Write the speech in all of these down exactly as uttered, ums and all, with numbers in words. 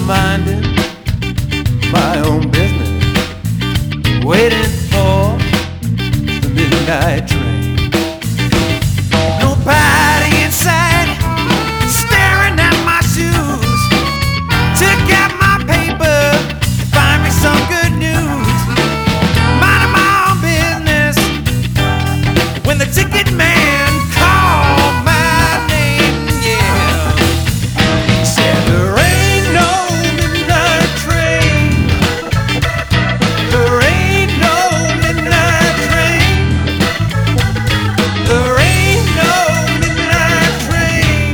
minding my own business, waiting for the midnight train. Nobody inside staring at my shoes. Took out my paper to find me some good news. Minding my own business when the ticket man called my name. Yeah, he said there ain't no midnight train. There ain't no midnight train. There ain't no midnight train.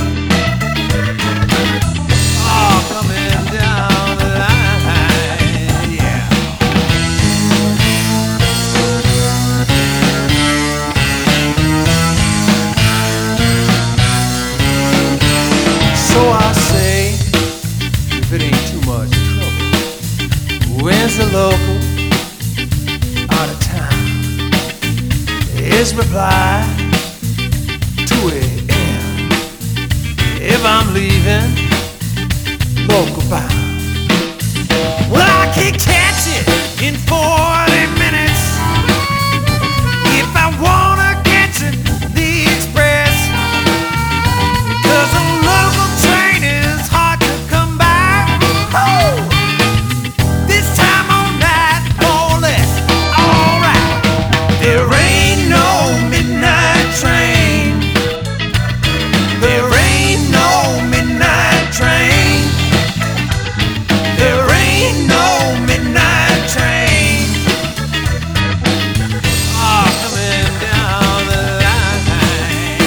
Oh, coming down the line, yeah. So I say, if it ain't too much trouble, when's the local out of town? His reply, two a.m. If I'm leaving, local bound. Well, I can catch it in forty minutes if I wanna catch it, the express. Cause a local train is hard to come by. Oh, this time on night, more or less, alright. There ain't no midnight train. There ain't no midnight train. There ain't no midnight train. Oh, coming down the line.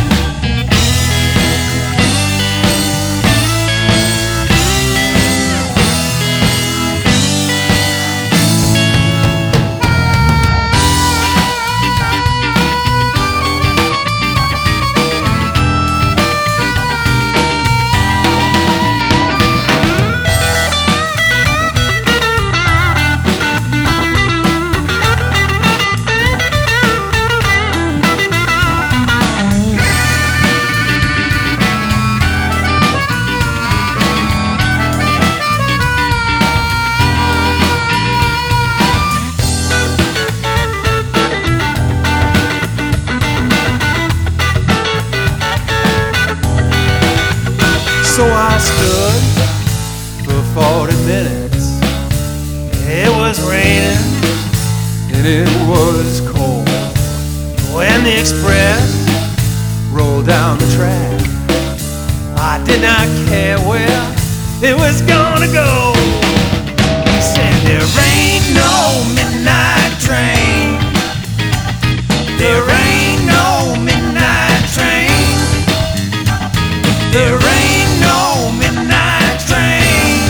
So I stood for forty minutes. It was raining and it was cold. When the express rolled down the track, I did not care where it was gonna go. He said there ain't no midnight train. There ain't no midnight train. There ain't no midnight train.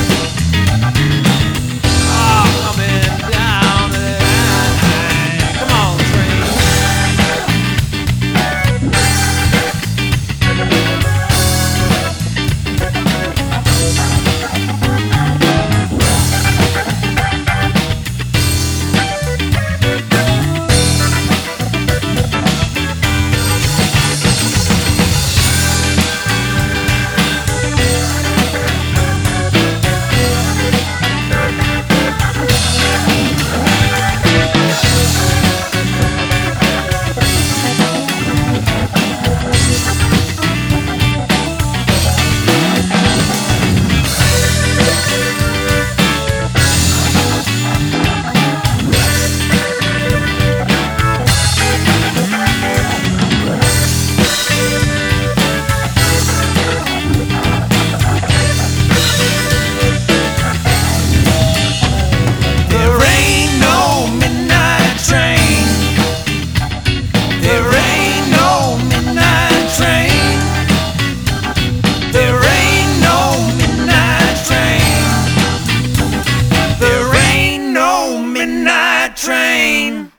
Oh, coming down the line. Come on, train. Train.